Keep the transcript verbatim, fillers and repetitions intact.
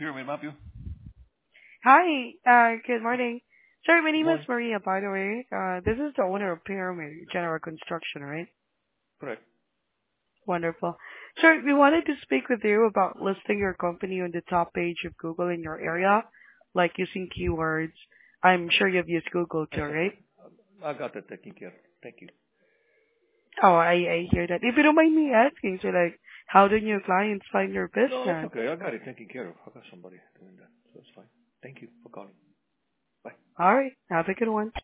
here. May I help you? Hi, uh, good morning. Sorry, my Good name is morning. Maria, by the way. Uh, this is the owner of Pyramid General Construction, right? Correct. Wonderful. Sir, we wanted to speak with you about listing your company on the top page of Google in your area, like using keywords. I'm sure you've used Google too, Yes, sir. right? I got that taken care of. Thank you. Oh, I, I hear that. If you don't mind me asking, so like, how do new clients find your No, it's business? okay. I got it taken care of. I got somebody doing that, so it's fine. Thank you for calling. Bye. All right, have a good one.